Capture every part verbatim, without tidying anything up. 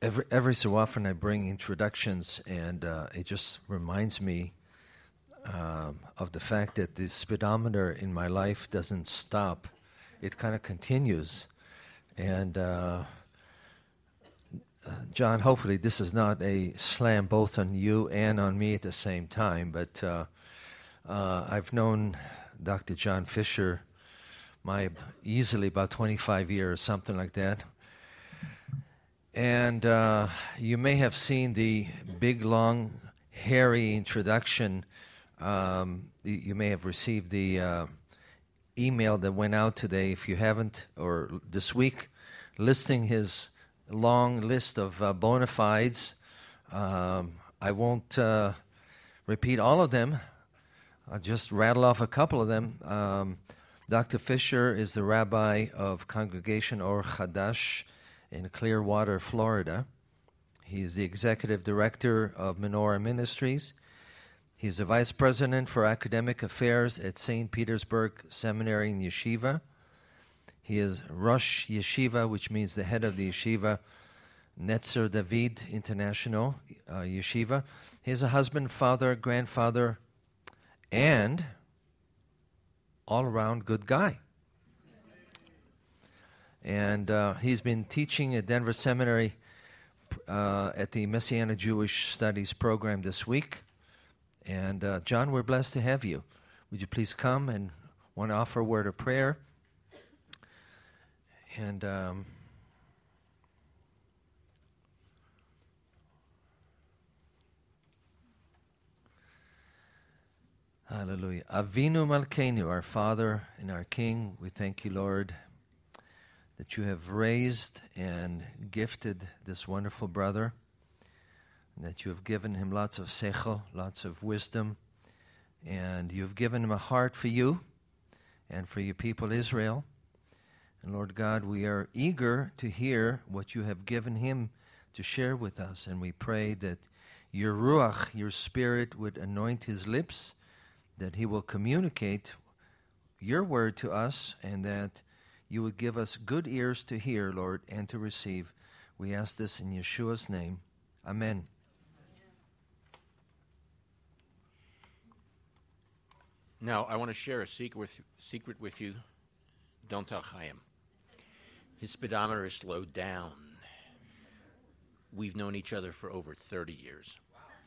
every every so often I bring introductions, and uh, it just reminds me um, of the fact that the speedometer in my life doesn't stop; it kind of continues. And uh, uh, John, hopefully this is not a slam both on you and on me at the same time. But uh, uh, I've known Doctor John Fisher my easily about twenty-five years, something like that. And uh, you may have seen the big, long, hairy introduction. Um, you, you may have received the uh, email that went out today, if you haven't, or this week, listing his long list of uh, bona fides. Um, I won't uh, repeat all of them. I'll just rattle off a couple of them. Um, Doctor Fisher is the rabbi of Congregation Or Chadash in Clearwater, Florida. He is the executive director of Menorah Ministries. He's the vice president for academic affairs at Saint Petersburg Seminary and Yeshiva. He is Rosh Yeshiva, which means the head of the yeshiva, Netzer David International uh, Yeshiva. He's a husband, father, grandfather, and all-around good guy. And uh, he's been teaching at Denver Seminary uh, at the Messianic Jewish Studies program this week. And uh, John, we're blessed to have you. Would you please come and want to offer a word of prayer? And um, hallelujah. Avinu Malkeinu, our Father and our King, we thank you, Lord, that you have raised and gifted this wonderful brother, and that you have given him lots of seichel, lots of wisdom, and you have given him a heart for you and for your people Israel. And Lord God, we are eager to hear what you have given him to share with us, and we pray that your Ruach, your Spirit, would anoint his lips, that he will communicate your word to us, and that you would give us good ears to hear, Lord, and to receive. We ask this in Yeshua's name. Amen. Now, I want to share a secret with, secret with you. Don't tell Chaim. His speedometer is slowed down. We've known each other for over thirty years.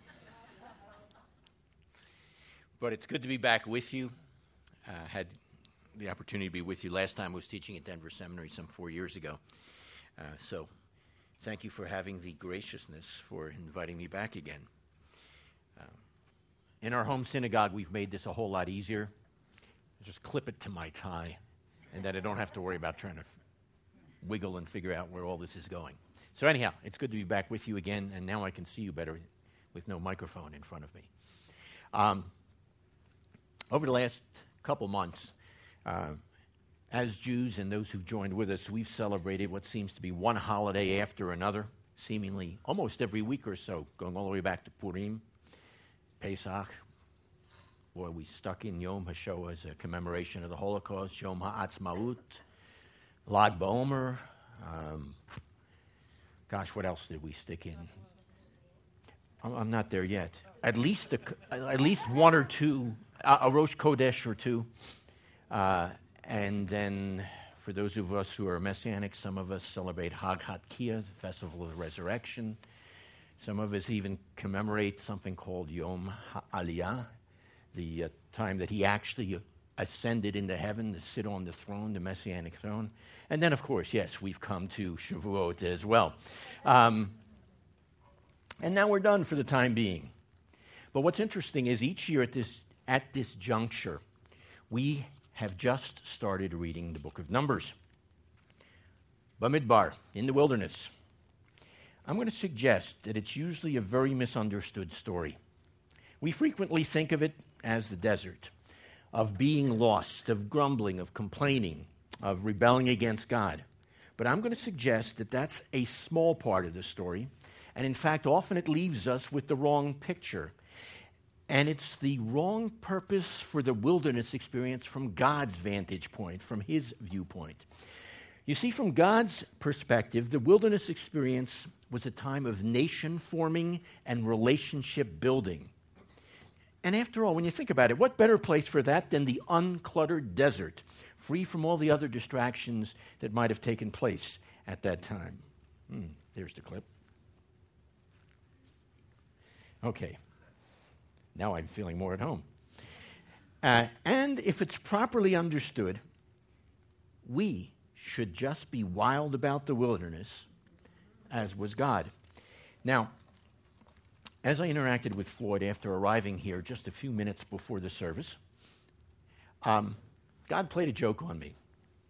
But it's good to be back with you. I uh, had the opportunity to be with you last time I was teaching at Denver Seminary some four years ago. Uh, so thank you for having the graciousness for inviting me back again. Uh, in our home synagogue, we've made this a whole lot easier. Just clip it to my tie, and then I don't have to worry about trying to f- wiggle and figure out where all this is going. So anyhow, it's good to be back with you again, and now I can see you better with no microphone in front of me. Um, over the last couple months, uh, as Jews and those who've joined with us, we've celebrated what seems to be one holiday after another, seemingly almost every week or so, going all the way back to Purim, Pesach. Boy, we stuck in Yom HaShoah as a commemoration of the Holocaust, Yom HaAtzmaut, Lag BaOmer. Um, gosh, what else did we stick in? I'm, I'm not there yet. At least a, at least one or two, a, a Rosh Kodesh or two. Uh, and then for those of us who are Messianic, some of us celebrate Hag HaTkiah, the Festival of the Resurrection. Some of us even commemorate something called Yom HaAliyah, the uh, time that he actually ascended into heaven to sit on the throne, the Messianic throne. And then, of course, yes, we've come to Shavuot as well. Um, and now we're done for the time being. But what's interesting is each year at this at this juncture, we have just started reading the book of Numbers. Bamidbar, in the wilderness. I'm going to suggest that it's usually a very misunderstood story. We frequently think of it as the desert, of being lost, of grumbling, of complaining, of rebelling against God. But I'm going to suggest that that's a small part of the story, and in fact, often it leaves us with the wrong picture. And it's the wrong purpose for the wilderness experience from God's vantage point, from his viewpoint. You see, from God's perspective, the wilderness experience was a time of nation forming and relationship building. And after all, when you think about it, what better place for that than the uncluttered desert, free from all the other distractions that might have taken place at that time? Hmm, there's the clip. Okay, now I'm feeling more at home. Uh, and if it's properly understood, we should just be wild about the wilderness, as was God. Now, as I interacted with Floyd after arriving here just a few minutes before the service, um, God played a joke on me.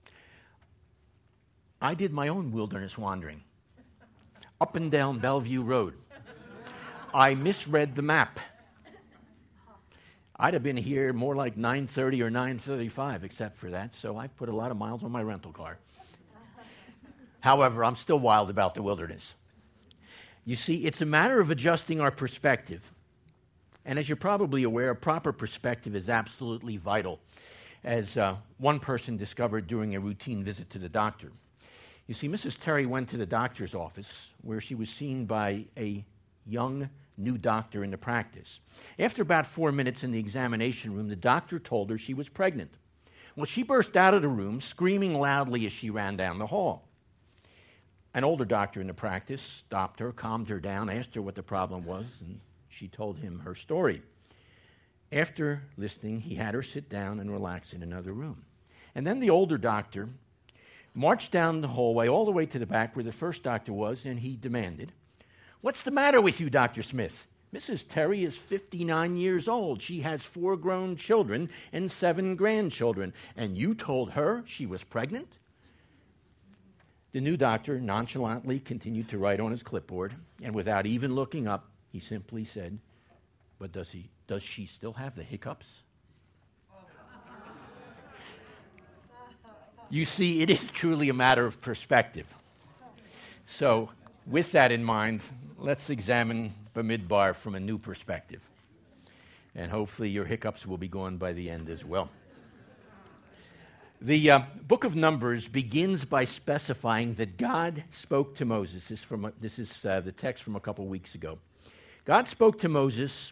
I did my own wilderness wandering, up and down Bellevue Road. I misread the map. I'd have been here more like nine thirty or nine thirty-five except for that, so I put a lot of miles on my rental car. However, I'm still wild about the wilderness. You see, it's a matter of adjusting our perspective. And as you're probably aware, a proper perspective is absolutely vital, as uh, one person discovered during a routine visit to the doctor. You see, Missus Terry went to the doctor's office where she was seen by a young new doctor in the practice. After about four minutes in the examination room, the doctor told her she was pregnant. Well, she burst out of the room, screaming loudly as she ran down the hall. An older doctor in the practice stopped her, calmed her down, asked her what the problem was, and she told him her story. After listening, he had her sit down and relax in another room. And then the older doctor marched down the hallway all the way to the back where the first doctor was, and he demanded, "What's the matter with you, Doctor Smith? Missus Terry is fifty-nine years old. She has four grown children and seven grandchildren, and you told her she was pregnant?" The new doctor nonchalantly continued to write on his clipboard, and without even looking up, he simply said, "But does he, does she still have the hiccups?" You see, it is truly a matter of perspective. So, with that in mind, let's examine Bamidbar from a new perspective. And hopefully your hiccups will be gone by the end as well. The uh, book of Numbers begins by specifying that God spoke to Moses. This is, from a, this is uh, the text from a couple weeks ago. God spoke to Moses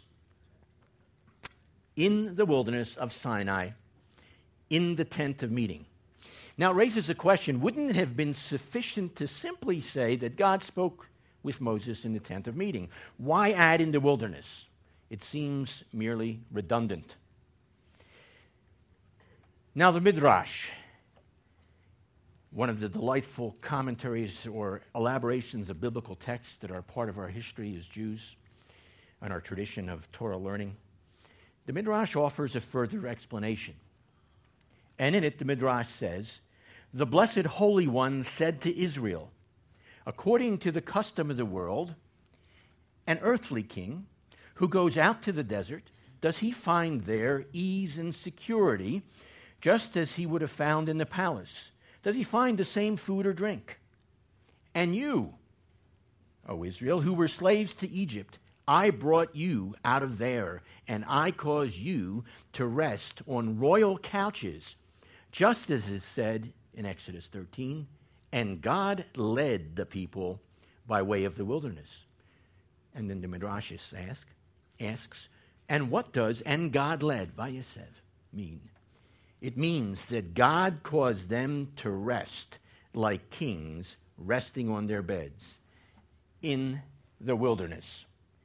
in the wilderness of Sinai, in the tent of meeting. Now, it raises a question, wouldn't it have been sufficient to simply say that God spoke with Moses in the tent of meeting? Why add in the wilderness? It seems merely redundant. Now, the Midrash, one of the delightful commentaries or elaborations of biblical texts that are part of our history as Jews and our tradition of Torah learning, the Midrash offers a further explanation. And in it, the Midrash says, "The Blessed Holy One said to Israel, according to the custom of the world, an earthly king who goes out to the desert, does he find there ease and security, just as he would have found in the palace? Does he find the same food or drink? And you, O Israel, who were slaves to Egypt, I brought you out of there, and I caused you to rest on royal couches, just as is said in Exodus thirteen, and God led the people by way of the wilderness." And then the Midrash ask, asks, and what does "and God led" Vayesev mean? It means that God caused them to rest like kings resting on their beds in the wilderness.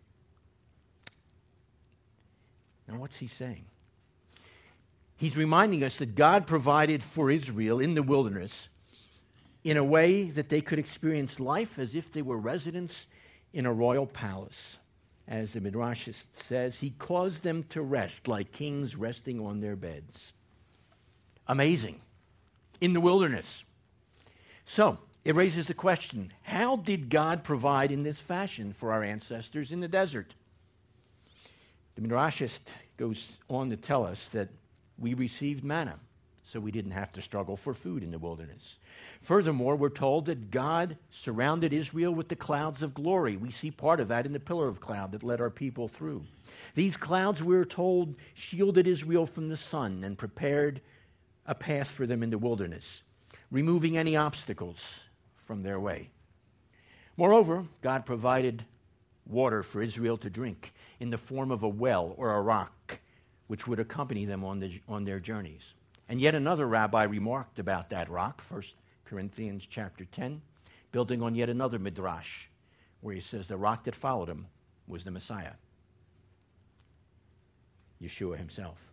Now, what's he saying? He's reminding us that God provided for Israel in the wilderness in a way that they could experience life as if they were residents in a royal palace. As the Midrash says, he caused them to rest like kings resting on their beds. Amazing. In the wilderness. So, it raises the question, how did God provide in this fashion for our ancestors in the desert? The Midrashist goes on to tell us that we received manna, so we didn't have to struggle for food in the wilderness. Furthermore, we're told that God surrounded Israel with the clouds of glory. We see part of that in the pillar of cloud that led our people through. These clouds, we're told, shielded Israel from the sun and prepared a path for them in the wilderness, removing any obstacles from their way. Moreover, God provided water for Israel to drink in the form of a well or a rock, which would accompany them on, the, on their journeys. And yet another rabbi remarked about that rock, First Corinthians chapter ten, building on yet another midrash, where he says the rock that followed him was the Messiah, Yeshua himself.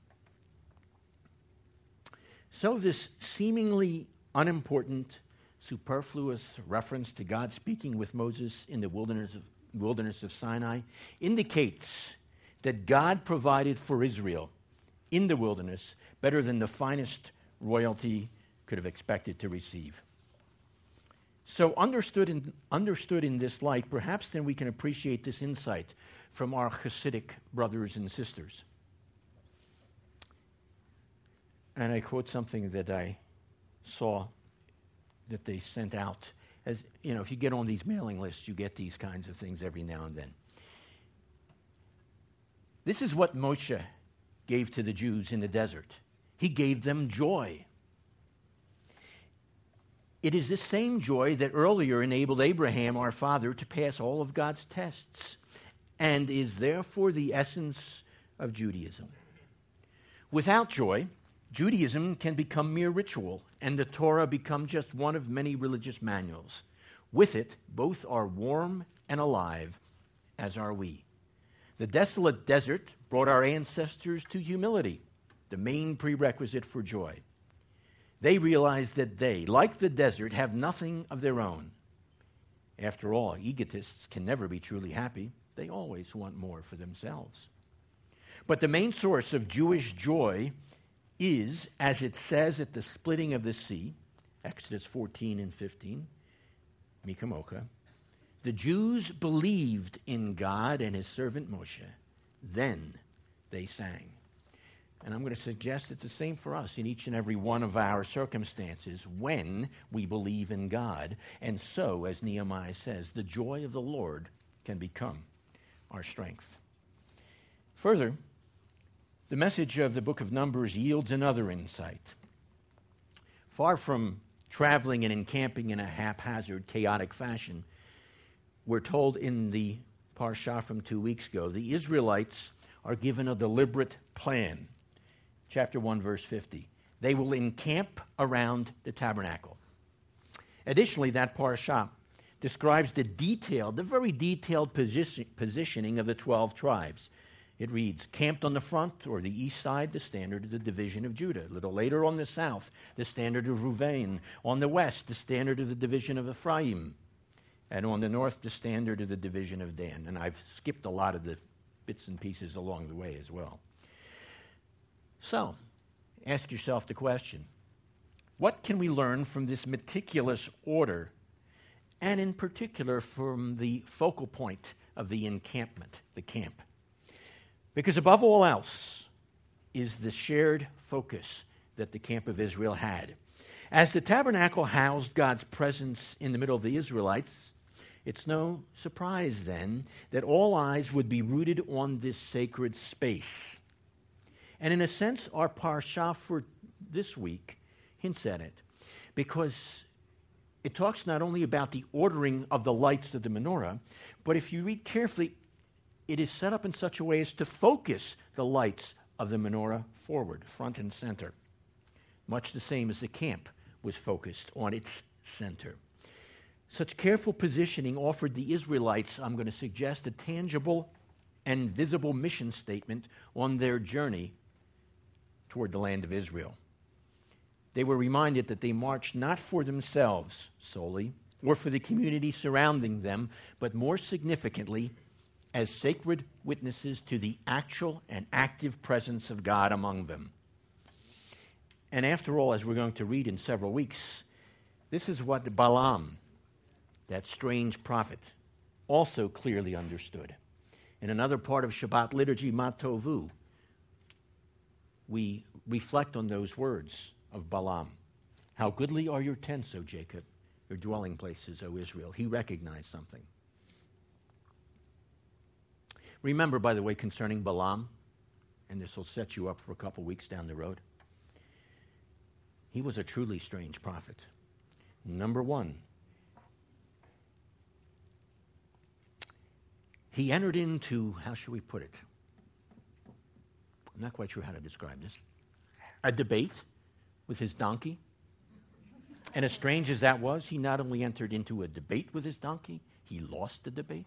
So this seemingly unimportant, superfluous reference to God speaking with Moses in the wilderness of, wilderness of Sinai indicates that God provided for Israel in the wilderness better than the finest royalty could have expected to receive. So understood in, understood in this light, perhaps then we can appreciate this insight from our Hasidic brothers and sisters. And I quote something that I saw that they sent out. As you know, if you get on these mailing lists, you get these kinds of things every now and then. This is what Moshe gave to the Jews in the desert. He gave them joy. It is this same joy that earlier enabled Abraham, our father, to pass all of God's tests, and is therefore the essence of Judaism. Without joy, Judaism can become mere ritual, and the Torah become just one of many religious manuals. With it, both are warm and alive, as are we. The desolate desert brought our ancestors to humility, the main prerequisite for joy. They realized that they, like the desert, have nothing of their own. After all, egotists can never be truly happy. They always want more for themselves. But the main source of Jewish joy is, as it says at the splitting of the sea, Exodus fourteen and fifteen, Mikamoka, the Jews believed in God and his servant Moshe. Then they sang. And I'm going to suggest it's the same for us in each and every one of our circumstances when we believe in God. And so, as Nehemiah says, the joy of the Lord can become our strength. Further, the message of the book of Numbers yields another insight. Far from traveling and encamping in a haphazard, chaotic fashion, we're told in the Parsha from two weeks ago, the Israelites are given a deliberate plan. Chapter one, verse fifty. They will encamp around the tabernacle. Additionally, that Parsha describes the detailed, the very detailed position, positioning of the twelve tribes. It reads, camped on the front or the east side, the standard of the division of Judah. A little later on the south, the standard of Reuven. On the west, the standard of the division of Ephraim. And on the north, the standard of the division of Dan. And I've skipped a lot of the bits and pieces along the way as well. So, ask yourself the question, what can we learn from this meticulous order, and in particular from the focal point of the encampment, the camp? Because above all else is the shared focus that the camp of Israel had. As the tabernacle housed God's presence in the middle of the Israelites, it's no surprise then that all eyes would be rooted on this sacred space. And in a sense, our parsha for this week hints at it, because it talks not only about the ordering of the lights of the menorah, but if you read carefully, it is set up in such a way as to focus the lights of the menorah forward, front and center, much the same as the camp was focused on its center. Such careful positioning offered the Israelites, I'm going to suggest, a tangible and visible mission statement on their journey toward the land of Israel. They were reminded that they marched not for themselves solely, or for the community surrounding them, but more significantly, as sacred witnesses to the actual and active presence of God among them. And after all, as we're going to read in several weeks, this is what Balaam, that strange prophet, also clearly understood. In another part of Shabbat liturgy, Matovu, we reflect on those words of Balaam. How goodly are your tents, O Jacob, your dwelling places, O Israel. He recognized something. Remember, by the way, concerning Balaam, and this will set you up for a couple weeks down the road, he was a truly strange prophet. Number one, he entered into, how should we put it? I'm not quite sure how to describe this. A debate with his donkey. And as strange as that was, he not only entered into a debate with his donkey, he lost the debate.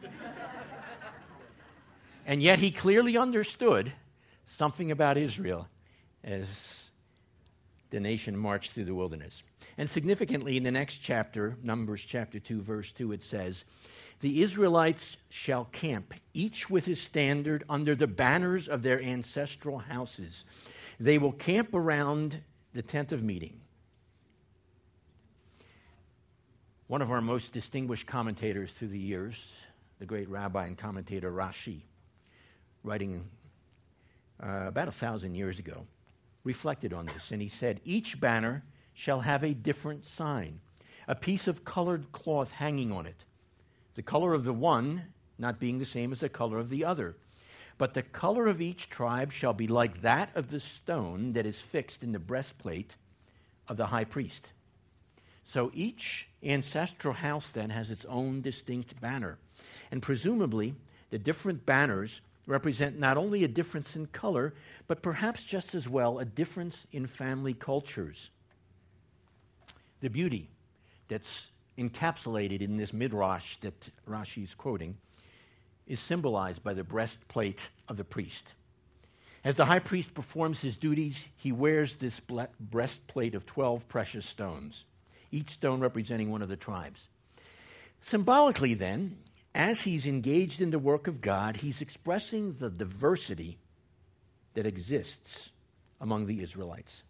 And yet he clearly understood something about Israel as the nation marched through the wilderness. And significantly, in the next chapter, Numbers chapter two, verse two, it says, "The Israelites shall camp, each with his standard, under the banners of their ancestral houses. They will camp around the tent of meeting." One of our most distinguished commentators through the years, the great rabbi and commentator Rashi, writing uh, about a thousand years ago, reflected on this, and he said, "Each banner shall have a different sign, a piece of colored cloth hanging on it, the color of the one not being the same as the color of the other. But the color of each tribe shall be like that of the stone that is fixed in the breastplate of the high priest." So each ancestral house then has its own distinct banner. And presumably, the different banners represent not only a difference in color, but perhaps just as well a difference in family cultures. The beauty that's encapsulated in this midrash that Rashi's quoting is symbolized by the breastplate of the priest. As the high priest performs his duties, he wears this breastplate of twelve precious stones, each stone representing one of the tribes. Symbolically, then, as he's engaged in the work of God, he's expressing the diversity that exists among the Israelites.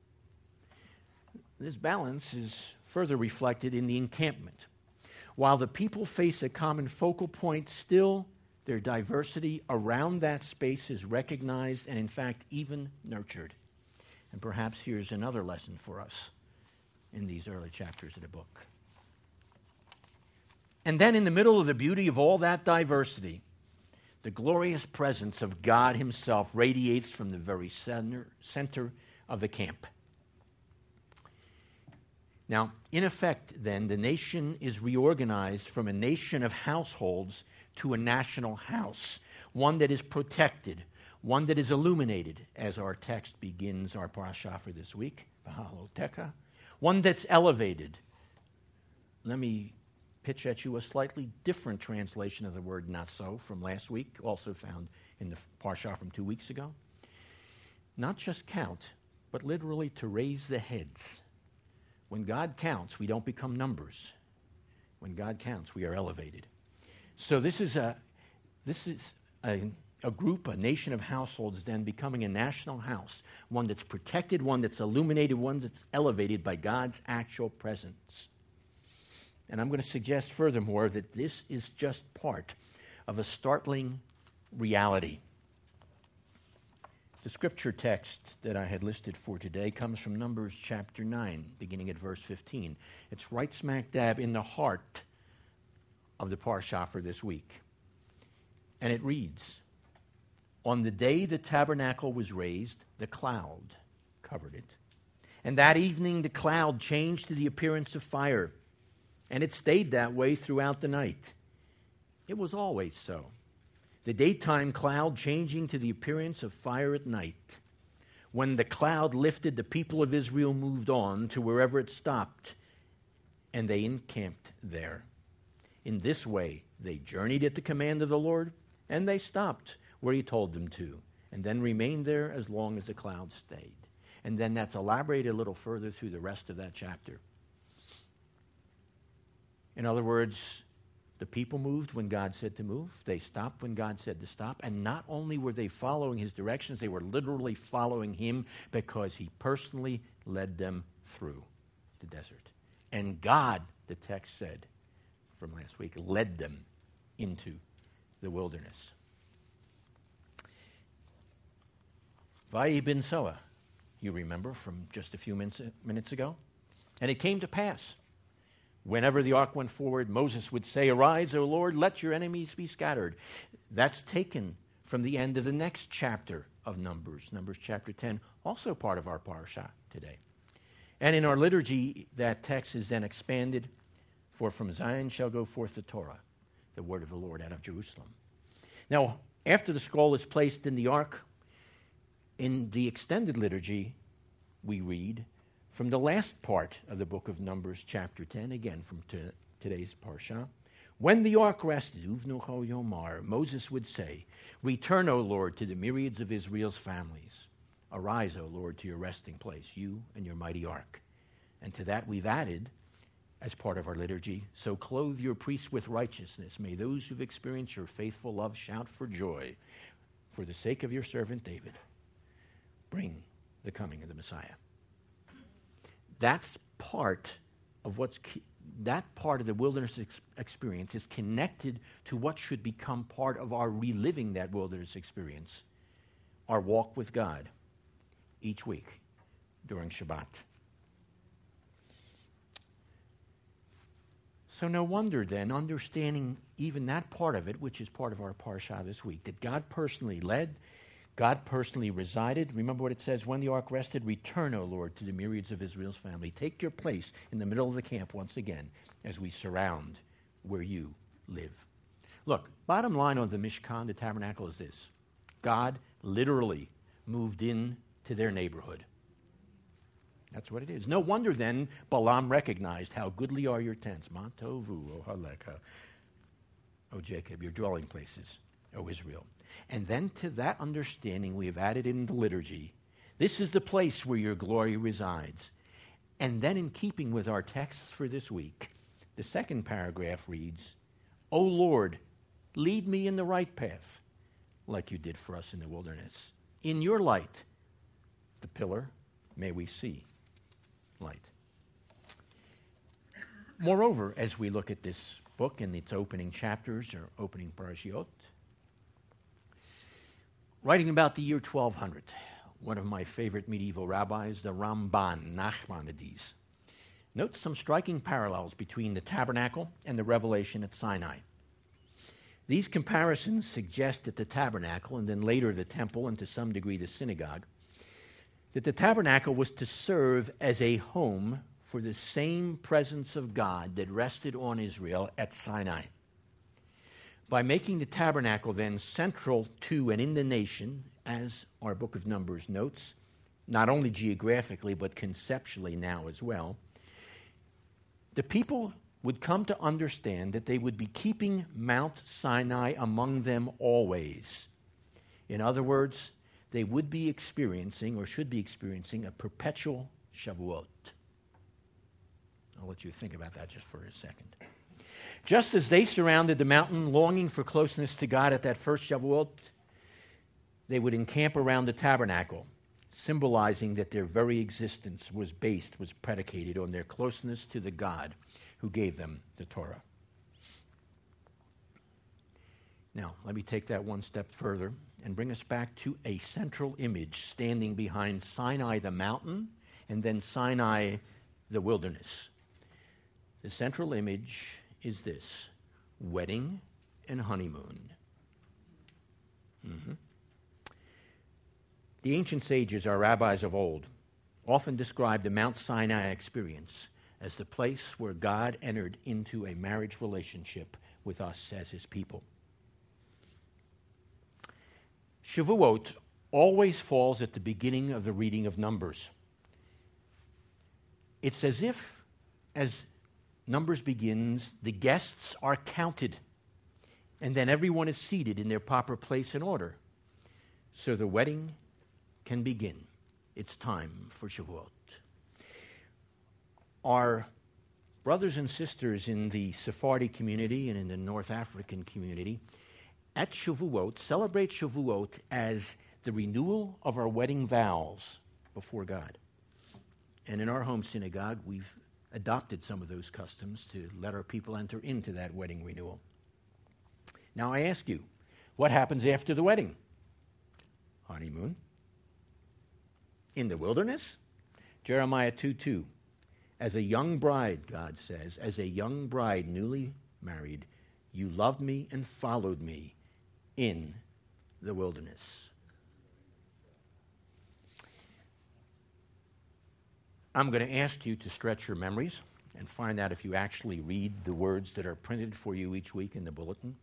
This balance is further reflected in the encampment. While the people face a common focal point, still their diversity around that space is recognized and, in fact, even nurtured. And perhaps here's another lesson for us in these early chapters of the book. And then in the middle of the beauty of all that diversity, the glorious presence of God himself radiates from the very center, center of the camp. Now, in effect, then, the nation is reorganized from a nation of households to a national house, one that is protected, one that is illuminated, as our text begins our parashah for this week, Beha'alotecha, one that's elevated. Let me pitch at you a slightly different translation of the word "not so" from last week, also found in the parashah from two weeks ago. Not just count, but literally to raise the heads. When God counts, we don't become numbers. When God counts, we are elevated. So this is a this is a, a group, a nation of households then becoming a national house, one that's protected, one that's illuminated, one that's elevated by God's actual presence. And I'm going to suggest furthermore that this is just part of a startling reality. The scripture text that I had listed for today comes from Numbers chapter nine, beginning at verse fifteen. It's right smack dab in the heart of the parashah for this week. And it reads, "On the day the tabernacle was raised, the cloud covered it. And that evening the cloud changed to the appearance of fire, and it stayed that way throughout the night. It was always so. The daytime cloud changing to the appearance of fire at night. When the cloud lifted, the people of Israel moved on to wherever it stopped, and they encamped there. In this way, they journeyed at the command of the Lord, and they stopped where he told them to, and then remained there as long as the cloud stayed." And then that's elaborated a little further through the rest of that chapter. In other words, the people moved when God said to move. They stopped when God said to stop. And not only were they following his directions, they were literally following him because he personally led them through the desert. And God, the text said from last week, led them into the wilderness. Vayi bin Soa, you remember from just a few minutes, minutes ago. And it came to pass, whenever the ark went forward, Moses would say, "Arise, O Lord, let your enemies be scattered." That's taken from the end of the next chapter of Numbers, Numbers chapter ten, also part of our parashah today. And in our liturgy, that text is then expanded, "For from Zion shall go forth the Torah, the word of the Lord out of Jerusalem. Now, after the scroll is placed in the ark, in the extended liturgy, we read from the last part of the book of Numbers, chapter ten, again from t- today's Parsha. When the ark rested, Uvnucho Yomar, Moses would say, "Return, O Lord, to the myriads of Israel's families. Arise, O Lord, to your resting place, you and your mighty ark." And to that we've added, as part of our liturgy, "So clothe your priests with righteousness. May those who've experienced your faithful love shout for joy. For the sake of your servant David, bring the coming of the Messiah." That's part of what's that part of the wilderness ex- experience is connected to what should become part of our reliving that wilderness experience, our walk with God each week during Shabbat. So no wonder then, understanding even that part of it, which is part of our Parsha this week, that God personally led, God personally resided. Remember what it says, when the ark rested, return, O Lord, to the myriads of Israel's family. Take your place in the middle of the camp once again as we surround where you live. Look, bottom line on the Mishkan, the tabernacle, is this. God literally moved in to their neighborhood. That's what it is. No wonder then Balaam recognized, how goodly are your tents. Ma tovu, O Haleka, O Jacob, your dwelling places, O Israel. And then to that understanding we have added in the liturgy, this is the place where your glory resides. And then in keeping with our texts for this week, the second paragraph reads, O Lord, lead me in the right path, like you did for us in the wilderness. In your light, the pillar, may we see light. Moreover, as we look at this book in its opening chapters or opening parashiot, writing about the year twelve hundred, one of my favorite medieval rabbis, the Ramban, Nachmanides, notes some striking parallels between the tabernacle and the revelation at Sinai. These comparisons suggest that the tabernacle, and then later the temple and to some degree the synagogue, that the tabernacle was to serve as a home for the same presence of God that rested on Israel at Sinai. By making the tabernacle then central to and in the nation, as our book of Numbers notes, not only geographically but conceptually now as well, the people would come to understand that they would be keeping Mount Sinai among them always. In other words, they would be experiencing, or should be experiencing, a perpetual Shavuot. I'll let you think about that just for a second. Just as they surrounded the mountain, longing for closeness to God at that first Shavuot, they would encamp around the tabernacle, symbolizing that their very existence was based, was predicated on their closeness to the God who gave them the Torah. Now, let me take that one step further and bring us back to a central image standing behind Sinai the mountain and then Sinai the wilderness. The central image is this: wedding and honeymoon. Mm-hmm. The ancient sages, our rabbis of old, often described the Mount Sinai experience as the place where God entered into a marriage relationship with us as his people. Shavuot always falls at the beginning of the reading of Numbers. It's as if, as Numbers begins, the guests are counted, and then everyone is seated in their proper place and order, so the wedding can begin. It's time for Shavuot. Our brothers and sisters in the Sephardi community and in the North African community at Shavuot celebrate Shavuot as the renewal of our wedding vows before God. And in our home synagogue, we've adopted some of those customs to let our people enter into that wedding renewal. Now I ask you, what happens after the wedding? Honeymoon. In the wilderness? Jeremiah two two. As a young bride, God says, as a young bride newly married, you loved me and followed me in the wilderness. I'm going to ask you to stretch your memories and find out if you actually read the words that are printed for you each week in the bulletin.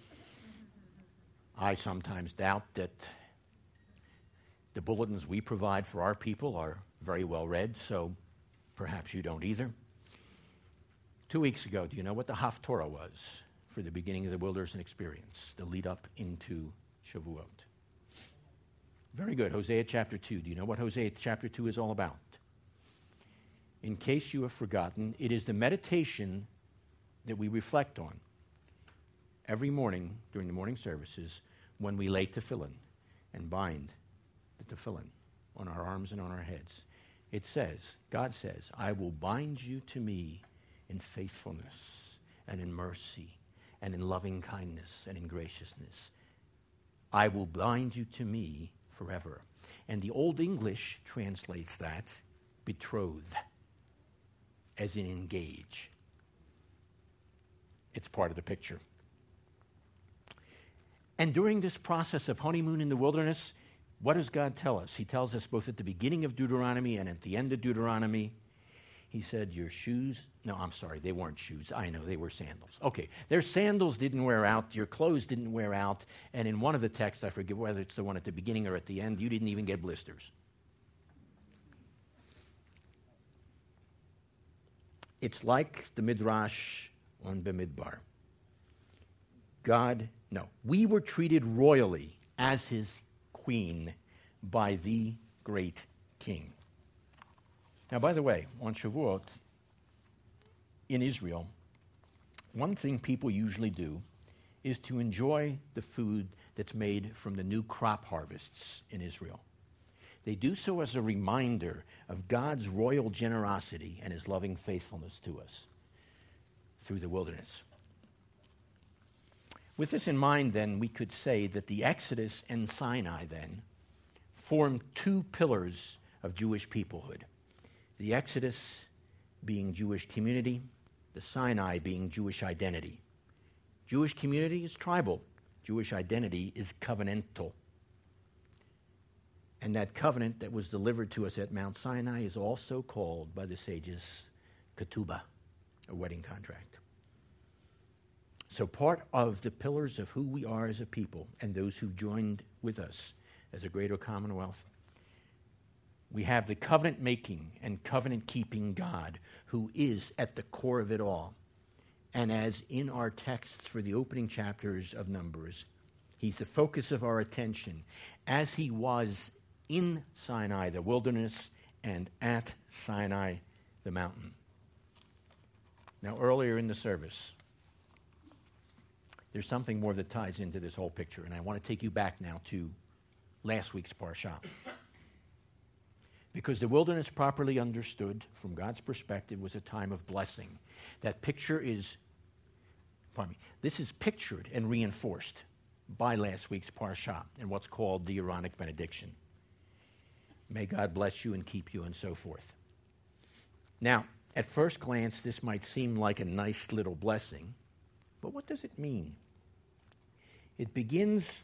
I sometimes doubt that the bulletins we provide for our people are very well read, so perhaps you don't either. Two weeks ago, do you know what the Haftorah was for the beginning of the wilderness experience, the lead up into Shavuot? Very good. Hosea chapter two. Do you know what Hosea chapter two is all about? In case you have forgotten, it is the meditation that we reflect on every morning during the morning services when we lay tefillin and bind the tefillin on our arms and on our heads. It says, God says, I will bind you to me in faithfulness and in mercy and in loving kindness and in graciousness. I will bind you to me forever. And the Old English translates that betroth, as in engage. It's part of the picture. And during this process of honeymoon in the wilderness, what does God tell us? He tells us both at the beginning of Deuteronomy and at the end of Deuteronomy. He said, your shoes, no, I'm sorry, they weren't shoes. I know, they were sandals. Okay, their sandals didn't wear out, your clothes didn't wear out, and in one of the texts, I forget whether it's the one at the beginning or at the end, you didn't even get blisters. It's like the Midrash on Bamidbar. God, no, we were treated royally as his queen by the great king. Now, by the way, on Shavuot, in Israel, one thing people usually do is to enjoy the food that's made from the new crop harvests in Israel. They do so as a reminder of God's royal generosity and his loving faithfulness to us through the wilderness. With this in mind, then, we could say that the Exodus and Sinai, then, form two pillars of Jewish peoplehood. The Exodus being Jewish community, the Sinai being Jewish identity. Jewish community is tribal. Jewish identity is covenantal. And that covenant that was delivered to us at Mount Sinai is also called by the sages ketubah, a wedding contract. So part of the pillars of who we are as a people and those who've joined with us as a greater commonwealth, we have the covenant-making and covenant-keeping God who is at the core of it all. And as in our texts for the opening chapters of Numbers, he's the focus of our attention, as he was in Sinai, the wilderness, and at Sinai, the mountain. Now, earlier in the service, there's something more that ties into this whole picture, and I want to take you back now to last week's Parsha. Because the wilderness, properly understood from God's perspective, was a time of blessing. That picture is, pardon me, this is pictured and reinforced by last week's Parsha and what's called the Aaronic benediction. May God bless you and keep you and so forth. Now, at first glance, this might seem like a nice little blessing, but what does it mean? It begins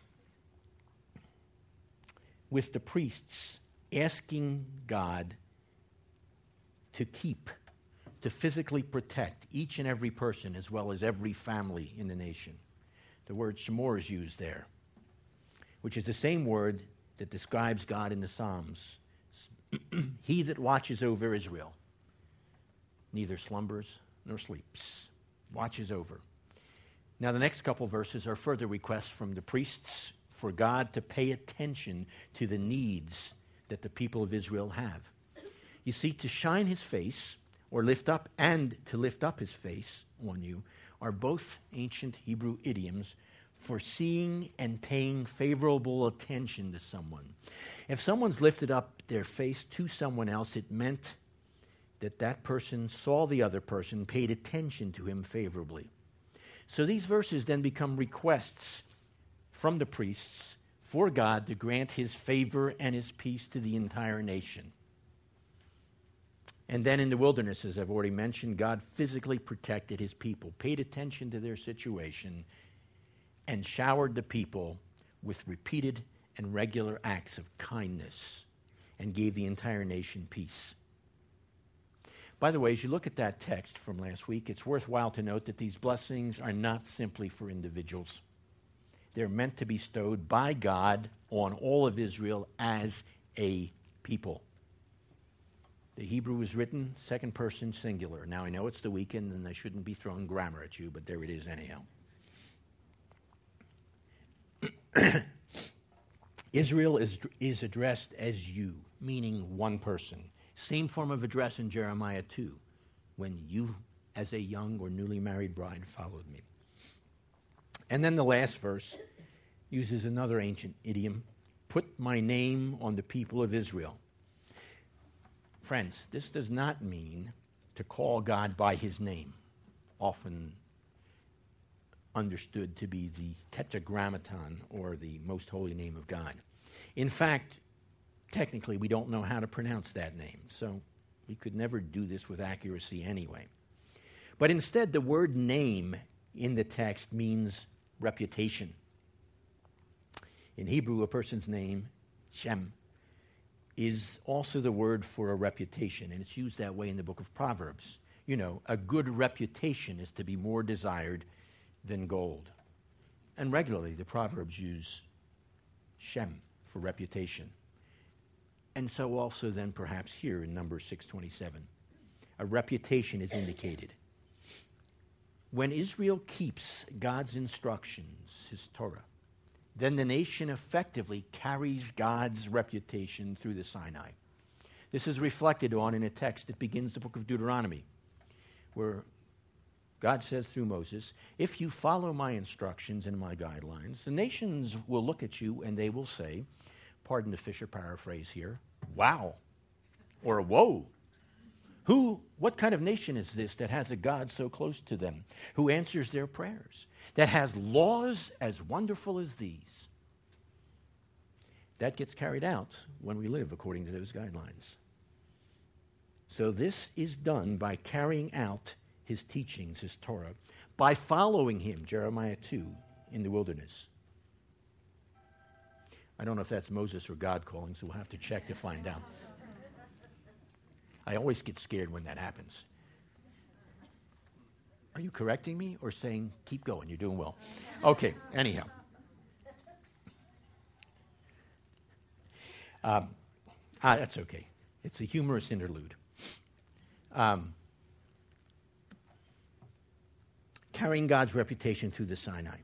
with the priests asking God to keep, to physically protect each and every person as well as every family in the nation. The word shamor is used there, which is the same word that describes God in the Psalms. He that watches over Israel neither slumbers nor sleeps, watches over. Now, the next couple verses are further requests from the priests for God to pay attention to the needs that the people of Israel have. You see, to shine his face, or lift up, and to lift up his face on you, are both ancient Hebrew idioms for seeing and paying favorable attention to someone. If someone's lifted up their face to someone else, it meant that that person saw the other person, paid attention to him favorably. So these verses then become requests from the priests for God to grant his favor and his peace to the entire nation. And then in the wilderness, as I've already mentioned, God physically protected his people, paid attention to their situation, and showered the people with repeated and regular acts of kindness and gave the entire nation peace. By the way, as you look at that text from last week, it's worthwhile to note that these blessings are not simply for individuals. They're meant to be bestowed by God on all of Israel as a people. The Hebrew was written second person singular. Now, I know it's the weekend and I shouldn't be throwing grammar at you, but there it is anyhow. Israel is, is addressed as you, meaning one person. Same form of address in Jeremiah two, when you, as a young or newly married bride, followed me. And then the last verse uses another ancient idiom, put my name on the people of Israel. Friends, this does not mean to call God by his name, often understood to be the tetragrammaton, or the most holy name of God. In fact, technically, we don't know how to pronounce that name, so we could never do this with accuracy anyway. But instead, the word name in the text means reputation. In Hebrew, a person's name, Shem, is also the word for a reputation, and it's used that way in the book of Proverbs. You know, a good reputation is to be more desired than gold. And regularly, the Proverbs use Shem for reputation. And so also then perhaps here in Numbers six twenty-seven, a reputation is indicated. When Israel keeps God's instructions, his Torah, then the nation effectively carries God's reputation through the Sinai. This is reflected on in a text that begins the book of Deuteronomy, where God says through Moses, if you follow my instructions and my guidelines, the nations will look at you and they will say, pardon the Fisher paraphrase here, wow, or whoa. Who, what kind of nation is this that has a God so close to them, who answers their prayers, that has laws as wonderful as these? That gets carried out when we live according to those guidelines. So this is done by carrying out his teachings, his Torah, by following him, Jeremiah two, in the wilderness. I don't know if that's Moses or God calling, so we'll have to check to find out. I always get scared when that happens. Are you correcting me or saying, keep going, you're doing well? Okay, anyhow. Um, ah, that's okay. It's a humorous interlude. Um, carrying God's reputation through the Sinai.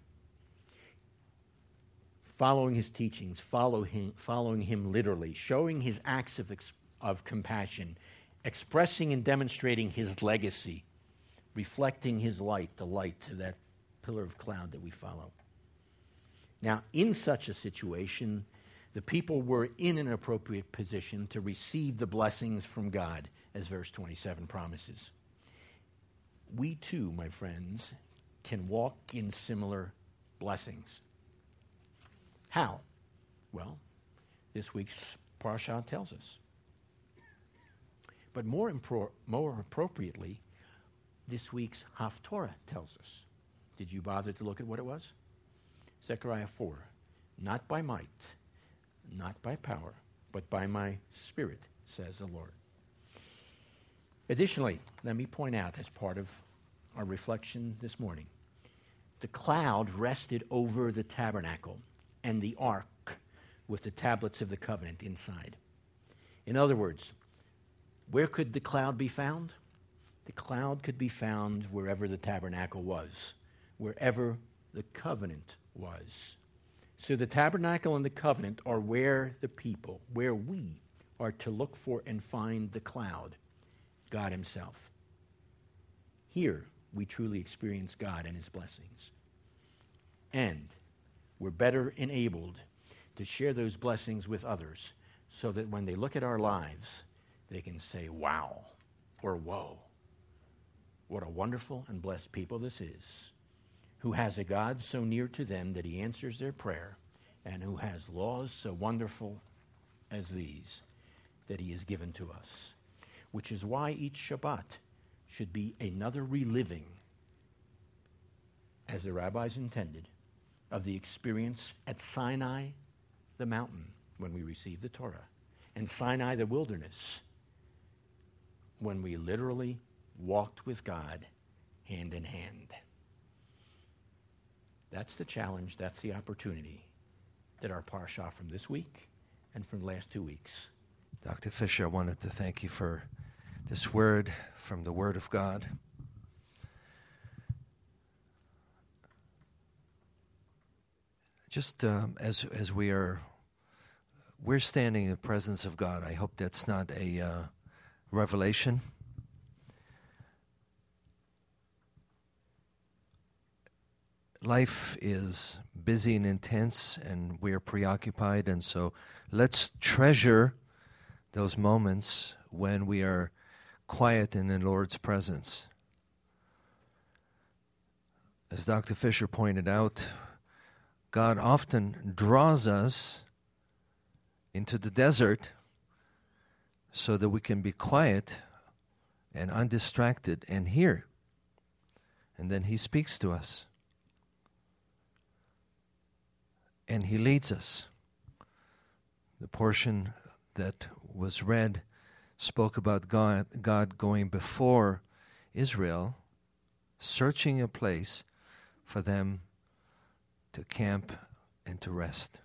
Following his teachings, follow him, following him literally, showing his acts of, ex- of compassion, expressing and demonstrating his legacy, reflecting his light, the light of that pillar of cloud that we follow. Now, in such a situation, the people were in an appropriate position to receive the blessings from God, as verse twenty-seven promises. We too, my friends, can walk in similar blessings. How? Well, this week's Parsha tells us. But more, impro- more appropriately, this week's Haftorah tells us. Did you bother to look at what it was? Zechariah four. Not by might, not by power, but by my Spirit, says the Lord. Additionally, let me point out as part of our reflection this morning, the cloud rested over the tabernacle and the ark with the tablets of the covenant inside. In other words, where could the cloud be found? The cloud could be found wherever the tabernacle was, wherever the covenant was. So the tabernacle and the covenant are where the people, where we are to look for and find the cloud, God himself. Here we truly experience God and his blessings. And we're better enabled to share those blessings with others so that when they look at our lives, they can say, wow, or whoa. What a wonderful and blessed people this is, who has a God so near to them that he answers their prayer, and who has laws so wonderful as these that he has given to us. Which is why each Shabbat should be another reliving, as the rabbis intended, of the experience at Sinai, the mountain, when we received the Torah, and Sinai, the wilderness, when we literally walked with God hand in hand. That's the challenge, that's the opportunity that our parsha from this week and from the last two weeks. Doctor Fisher, I wanted to thank you for this word from the Word of God. Just um, as as we are, we're standing in the presence of God. I hope that's not a uh, revelation. Life is busy and intense, and we are preoccupied, and so let's treasure those moments when we are quiet in the Lord's presence. As Doctor Fisher pointed out, God often draws us into the desert so that we can be quiet and undistracted and hear. And then He speaks to us. And He leads us. The portion that was read spoke about God, God going before Israel, searching a place for them to camp and to rest.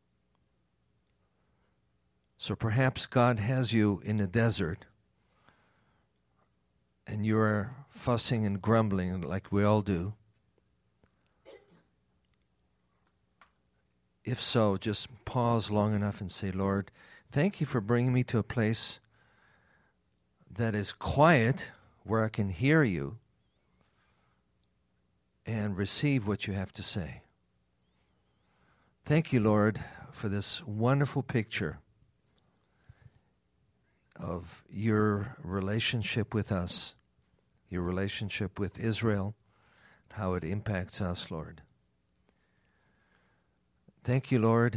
So perhaps God has you in the desert, and you are fussing and grumbling like we all do. If so, just pause long enough and say, Lord, thank you for bringing me to a place that is quiet, where I can hear you and receive what you have to say. Thank you, Lord, for this wonderful picture of your relationship with us, your relationship with Israel, how it impacts us, Lord. Thank you, Lord,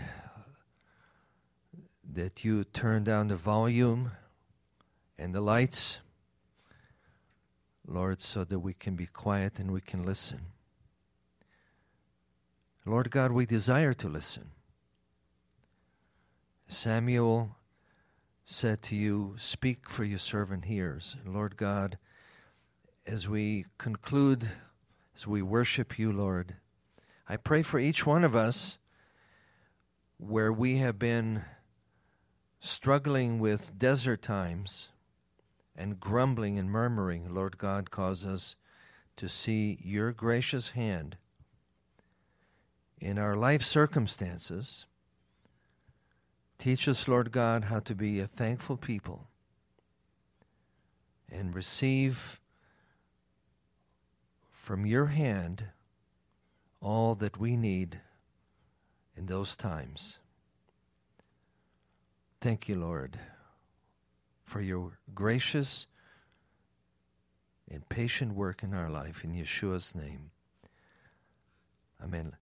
that you turn down the volume and the lights, Lord, so that we can be quiet and we can listen. Lord God, we desire to listen. Samuel said to you, speak, for your servant hears. And Lord God, as we conclude, as we worship you, Lord, I pray for each one of us where we have been struggling with desert times and grumbling and murmuring. Lord God, cause us to see your gracious hand in our life circumstances. Teach us, Lord God, how to be a thankful people and receive from your hand all that we need in those times. Thank you, Lord, for your gracious and patient work in our life. In Yeshua's name, amen.